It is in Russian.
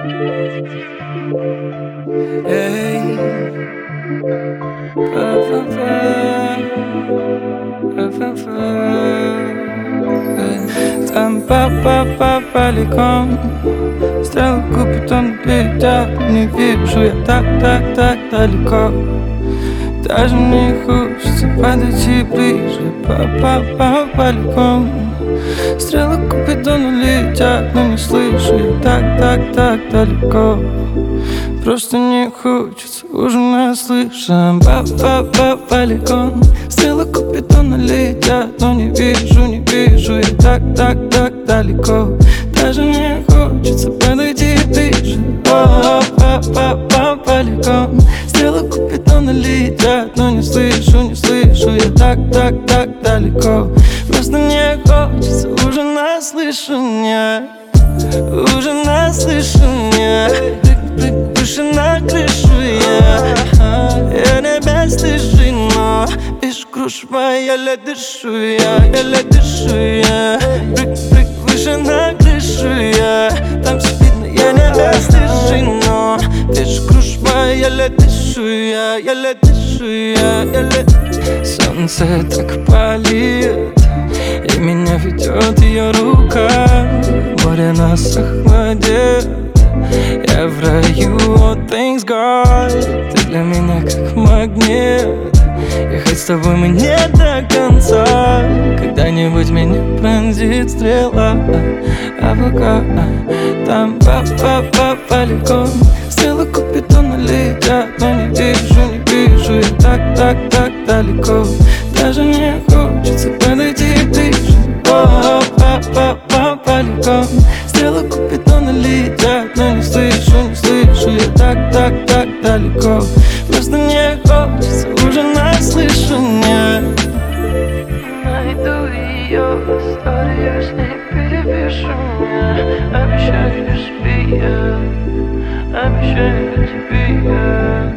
Эй, там по поликом стрелы Купидон летят, не вижу я так далеко. Даже мне хочется подойти ближе. По поликом стрелы Купидона летят, но не слышу я так далеко. Просто не хочется, уже наслышан. По поликом стрелы Купидона летят, но не вижу я так далеко. Даже не хочется подойти ближе. По поликом стрелы Купидона летят, но не слышу я так далеко. Просто не хочется, уже наслышан. Уже наслышан. Выше на крышу я не бесстыжий, но вижу кружева, еле дышу я. Прыг, выше на крышу я. Там все видно, я не бесстыжий, но вижу кружева, еле дышу я. Солнце так палит, и меня ведет ее рука. Море нас охладит, я в раю, all things God. Ты для меня как магнит, и хоть с тобой мы не до конца, когда-нибудь меня пронзит стрела. А пока там по поликом стрелы Купидона летят, но не вижу я так далеко. Даже не хочется подойти ближе. По поликом стрелы Купидона летят, но не слышу я так далеко. Просто не хочется, уже наслышан. Найду ее историю, с ней перепишу я. Обещаю тебе я, обещаю тебе я.